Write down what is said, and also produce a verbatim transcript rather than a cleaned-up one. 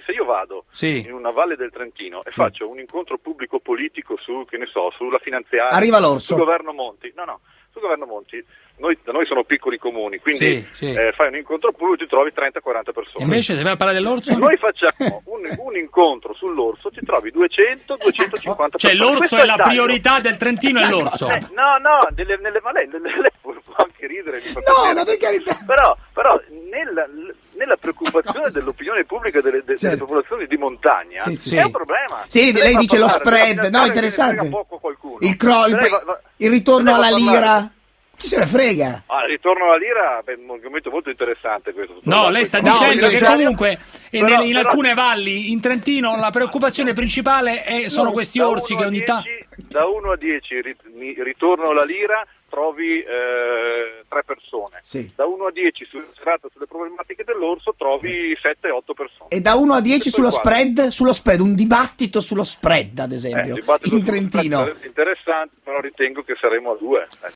se io vado sì. in una valle del Trentino e sì. faccio un incontro pubblico politico su, che ne so, sulla finanziaria, arriva l'orso. sul governo Monti, no no, sul governo Monti, noi, da noi sono piccoli comuni, quindi sì, sì. Eh, fai un incontro pubblico e ti trovi trenta quaranta persone. Invece se vai a parlare dell'orso? Noi facciamo un, un incontro sull'orso, ti trovi duecento duecentocinquanta cioè persone. l'orso è la priorità del Trentino, è l'orso. Eh, no, no, nelle, nelle valle, nelle, può anche ridere. No, ma per carità. Però, però nella, nella preoccupazione dell'opinione pubblica delle, de, certo. delle popolazioni di montagna sì, sì. è un problema. Sì, Se lei dice lo spread, parlare, no, interessante. Il, cro- il, va, va, il ritorno alla lira. Parlare. Chi se ne frega? Ah, il ritorno alla lira è un argomento molto interessante questo. No, lei sta no, dicendo che cioè, comunque però, in, in però, alcune valli in Trentino la preoccupazione principale è, sono questi orsi che ogni tanto... Da uno a dieci ritorno alla lira trovi eh, tre persone. Sì. Da uno a dieci sulla serata sulle problematiche dell'orso trovi sette otto persone. E da uno a dieci sullo quadro. spread? Sullo spread, un dibattito sullo spread, ad esempio, eh, in Trentino. Interessante, però ritengo che saremo a due.